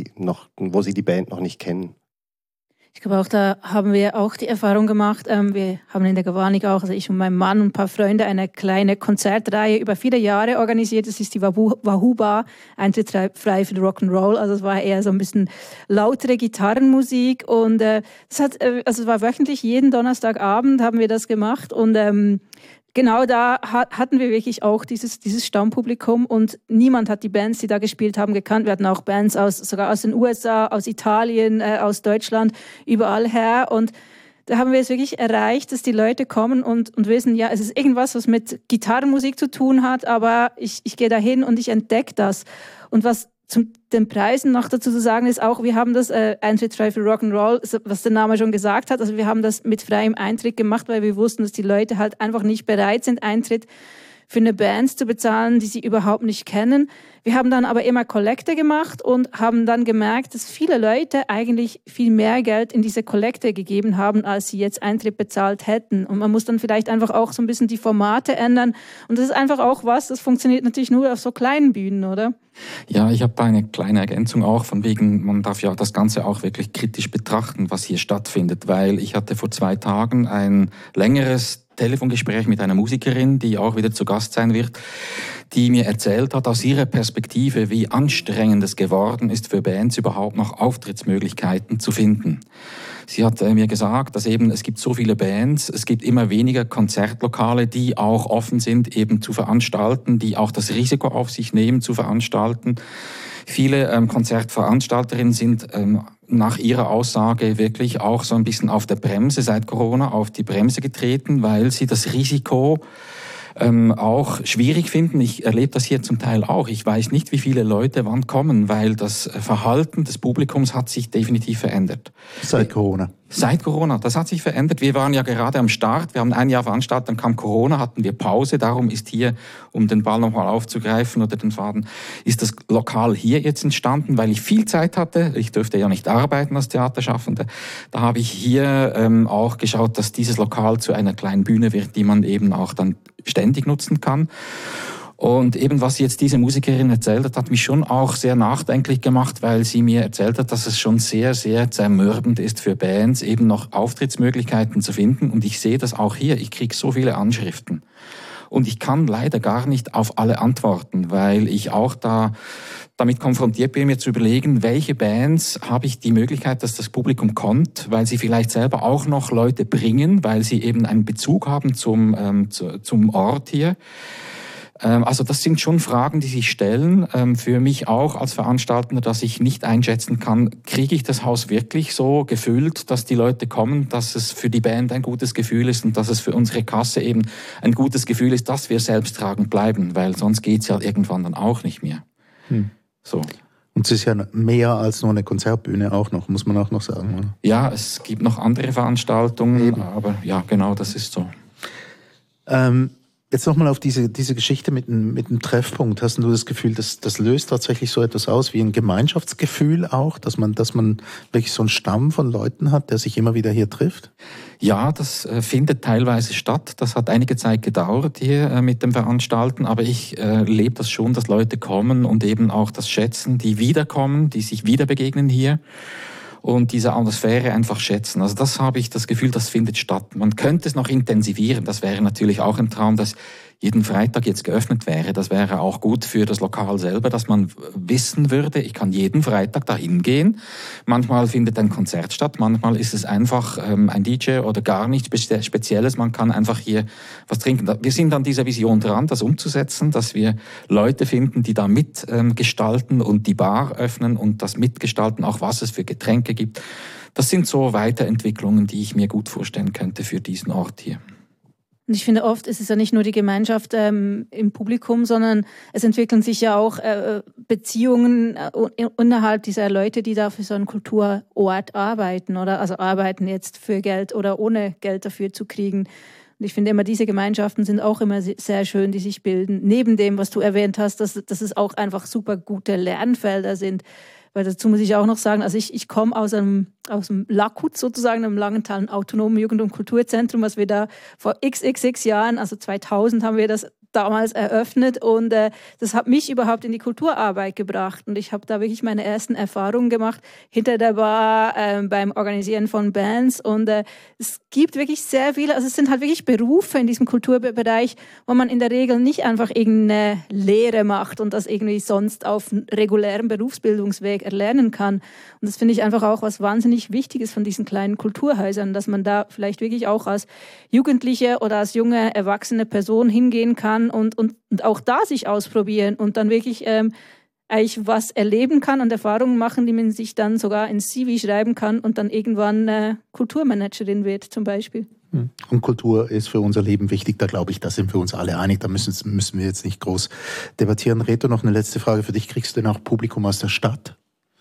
wo sie die Band noch nicht kennen. Ich glaube auch, da haben wir auch die Erfahrung gemacht. Wir haben in der Gavanik auch, also ich und mein Mann und ein paar Freunde, eine kleine Konzertreihe über viele Jahre organisiert. Das ist die Wahoo Bar, Eintritt frei für Rock'n'Roll. Also es war eher so ein bisschen lautere Gitarrenmusik und es war wöchentlich, jeden Donnerstagabend haben wir das gemacht und genau da hatten wir wirklich auch dieses Stammpublikum und niemand hat die Bands, die da gespielt haben, gekannt. Wir hatten auch Bands sogar aus den USA, aus Italien, aus Deutschland, überall her. Und da haben wir es wirklich erreicht, dass die Leute kommen und wissen, ja, es ist irgendwas, was mit Gitarrenmusik zu tun hat, aber ich gehe da hin und ich entdecke das. Und was zu den Preisen noch dazu zu sagen ist auch, wir haben das Eintritt frei für Rock'n'Roll, was der Name schon gesagt hat. Also wir haben das mit freiem Eintritt gemacht, weil wir wussten, dass die Leute halt einfach nicht bereit sind, Eintritt für eine Band zu bezahlen, die sie überhaupt nicht kennen. Wir haben dann aber immer Kollekte gemacht und haben dann gemerkt, dass viele Leute eigentlich viel mehr Geld in diese Kollekte gegeben haben, als sie jetzt Eintritt bezahlt hätten. Und man muss dann vielleicht einfach auch so ein bisschen die Formate ändern. Und das ist einfach auch das funktioniert natürlich nur auf so kleinen Bühnen, oder? Ja, ich habe da eine kleine Ergänzung auch, von wegen, man darf ja das Ganze auch wirklich kritisch betrachten, was hier stattfindet, weil ich hatte vor 2 Tagen ein längeres Telefongespräch mit einer Musikerin, die auch wieder zu Gast sein wird. die mir erzählt hat aus ihrer Perspektive, wie anstrengend es geworden ist für Bands überhaupt noch Auftrittsmöglichkeiten zu finden. Sie hat mir gesagt, dass eben es gibt so viele Bands, es gibt immer weniger Konzertlokale, die auch offen sind, eben zu veranstalten, die auch das Risiko auf sich nehmen, zu veranstalten. Viele Konzertveranstalterinnen sind nach ihrer Aussage wirklich auch so ein bisschen auf der Bremse seit Corona, auf die Bremse getreten, weil sie das Risiko auch schwierig finden. Ich erlebe das hier zum Teil auch. Ich weiß nicht, wie viele Leute wann kommen, weil das Verhalten des Publikums hat sich definitiv verändert. Seit Corona? Seit Corona, das hat sich verändert. Wir waren ja gerade am Start, wir haben ein Jahr veranstaltet, dann kam Corona, hatten wir Pause. Darum ist hier, um den Ball nochmal aufzugreifen oder den Faden, ist das Lokal hier jetzt entstanden, weil ich viel Zeit hatte. Ich durfte ja nicht arbeiten als Theaterschaffende. Da habe ich hier auch geschaut, dass dieses Lokal zu einer kleinen Bühne wird, die man eben auch dann ständig nutzen kann. Und eben, was jetzt diese Musikerin erzählt hat mich schon auch sehr nachdenklich gemacht, weil sie mir erzählt hat, dass es schon sehr, sehr zermürbend ist für Bands, eben noch Auftrittsmöglichkeiten zu finden. Und ich sehe das auch hier. Ich kriege so viele Anschriften. Und ich kann leider gar nicht auf alle antworten, weil ich auch damit konfrontiert bin, mir zu überlegen, welche Bands habe ich die Möglichkeit, dass das Publikum kommt, weil sie vielleicht selber auch noch Leute bringen, weil sie eben einen Bezug haben zum Ort hier. Also das sind schon Fragen, die sich stellen. Für mich auch als Veranstalter, dass ich nicht einschätzen kann, kriege ich das Haus wirklich so gefüllt, dass die Leute kommen, dass es für die Band ein gutes Gefühl ist und dass es für unsere Kasse eben ein gutes Gefühl ist, dass wir selbsttragend bleiben, weil sonst geht's ja irgendwann dann auch nicht mehr. So. Und es ist ja mehr als nur eine Konzertbühne auch noch, muss man auch noch sagen. Oder? Ja, es gibt noch andere Veranstaltungen, eben. Aber ja, genau, das ist so. Jetzt nochmal auf diese Geschichte mit dem Treffpunkt. Hast du das Gefühl, das löst tatsächlich so etwas aus wie ein Gemeinschaftsgefühl auch, dass man wirklich so einen Stamm von Leuten hat, der sich immer wieder hier trifft? Ja, das findet teilweise statt. Das hat einige Zeit gedauert hier mit dem Veranstalten, aber ich lebe das schon, dass Leute kommen und eben auch das schätzen, die wiederkommen, die sich wieder begegnen hier. Und diese Atmosphäre einfach schätzen. Also das habe ich das Gefühl, das findet statt. Man könnte es noch intensivieren. Das wäre natürlich auch ein Traum, dass jeden Freitag jetzt geöffnet wäre. Das wäre auch gut für das Lokal selber, dass man wissen würde, ich kann jeden Freitag dahin gehen. Manchmal findet ein Konzert statt, manchmal ist es einfach ein DJ oder gar nichts Spezielles. Man kann einfach hier was trinken. Wir sind an dieser Vision dran, das umzusetzen, dass wir Leute finden, die da mitgestalten und die Bar öffnen und das mitgestalten, auch was es für Getränke gibt. Das sind so Weiterentwicklungen, die ich mir gut vorstellen könnte für diesen Ort hier. Und ich finde, oft ist es ja nicht nur die Gemeinschaft im Publikum, sondern es entwickeln sich ja auch Beziehungen innerhalb dieser Leute, die da für so einen Kulturort arbeiten oder also arbeiten jetzt für Geld oder ohne Geld dafür zu kriegen. Und ich finde immer, diese Gemeinschaften sind auch immer sehr schön, die sich bilden. Neben dem, was du erwähnt hast, dass es auch einfach super gute Lernfelder sind. Weil dazu muss ich auch noch sagen, also ich komme aus dem LAKUT sozusagen, einem Langenthal Autonomen Jugend- und Kulturzentrum, was wir da vor xxx Jahren, also 2000 haben wir das damals eröffnet und das hat mich überhaupt in die Kulturarbeit gebracht und ich habe da wirklich meine ersten Erfahrungen gemacht hinter der Bar beim Organisieren von Bands und es gibt wirklich sehr viele, also es sind halt wirklich Berufe in diesem Kulturbereich, wo man in der Regel nicht einfach irgendeine Lehre macht und das irgendwie sonst auf regulärem Berufsbildungsweg erlernen kann und das finde ich einfach auch was wahnsinnig Wichtiges von diesen kleinen Kulturhäusern, dass man da vielleicht wirklich auch als Jugendliche oder als junge, erwachsene Person hingehen kann und auch da sich ausprobieren und dann wirklich eigentlich was erleben kann und Erfahrungen machen, die man sich dann sogar ins CV schreiben kann und dann irgendwann Kulturmanagerin wird zum Beispiel. Und Kultur ist für unser Leben wichtig, da glaube ich, da sind wir uns alle einig, da müssen wir jetzt nicht groß debattieren. Reto, noch eine letzte Frage für dich. Kriegst du denn auch Publikum aus der Stadt?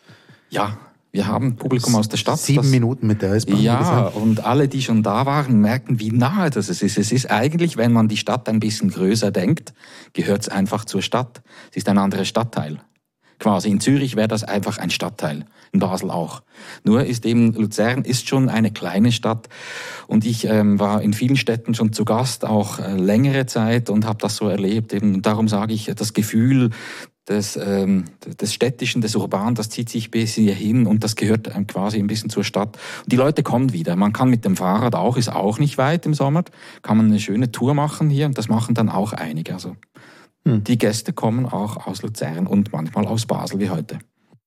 Ja. Wir haben Publikum aus der Stadt. 7 Minuten mit der S-Bahn. Ja, und alle, die schon da waren, merken, wie nahe das ist. Es ist eigentlich, wenn man die Stadt ein bisschen größer denkt, gehört es einfach zur Stadt. Es ist ein anderer Stadtteil. Quasi in Zürich wäre das einfach ein Stadtteil, in Basel auch. Nur ist eben Luzern ist schon eine kleine Stadt und ich war in vielen Städten schon zu Gast, auch längere Zeit und habe das so erlebt. Eben darum sage ich, das Gefühl des Städtischen, des Urbanen, das zieht sich bis hierhin und das gehört quasi ein bisschen zur Stadt. Und die Leute kommen wieder. Man kann mit dem Fahrrad auch, ist auch nicht weit im Sommer, kann man eine schöne Tour machen hier und das machen dann auch einige. Also Die Gäste kommen auch aus Luzern und manchmal aus Basel wie heute.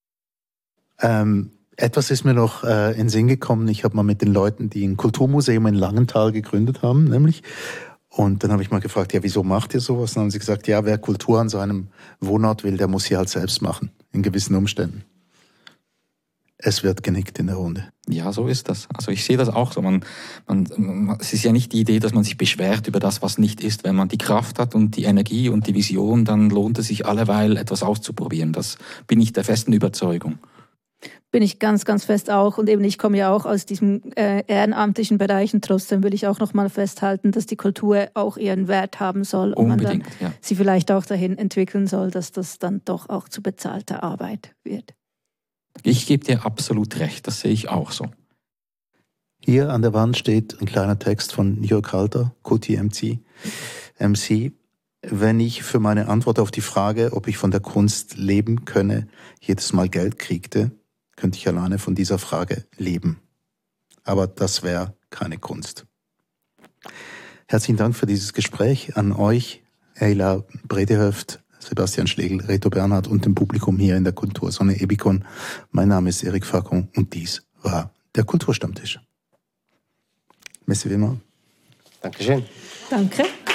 Etwas ist mir noch in den Sinn gekommen. Ich habe mal mit den Leuten, die ein Kulturmuseum in Langenthal gegründet haben, nämlich. Und dann habe ich mal gefragt, ja, wieso macht ihr sowas? Und dann haben sie gesagt, ja, wer Kultur an seinem Wohnort will, der muss sie halt selbst machen, in gewissen Umständen. Es wird genickt in der Runde. Ja, so ist das. Also ich sehe das auch so. Es ist ja nicht die Idee, dass man sich beschwert über das, was nicht ist. Wenn man die Kraft hat und die Energie und die Vision, dann lohnt es sich alleweil, etwas auszuprobieren. Das bin ich der festen Überzeugung. Bin ich ganz, ganz fest auch. Und eben ich komme ja auch aus diesem ehrenamtlichen Bereich. Und trotzdem will ich auch noch mal festhalten, dass die Kultur auch ihren Wert haben soll. Und unbedingt, man dann sie vielleicht auch dahin entwickeln soll, dass das dann doch auch zu bezahlter Arbeit wird. Ich gebe dir absolut recht, das sehe ich auch so. Hier an der Wand steht ein kleiner Text von Jörg Halter, Kuti MC. Wenn ich für meine Antwort auf die Frage, ob ich von der Kunst leben könne, jedes Mal Geld kriegte, könnte ich alleine von dieser Frage leben. Aber das wäre keine Kunst. Herzlichen Dank für dieses Gespräch an euch, Eila Bredehöft, Sebastian Schlegel, Reto Bernhard und dem Publikum hier in der Kultursonne Ebikon. Mein Name ist Eric Facon und dies war der Kulturstammtisch. Merci vielmals. Dankeschön. Danke.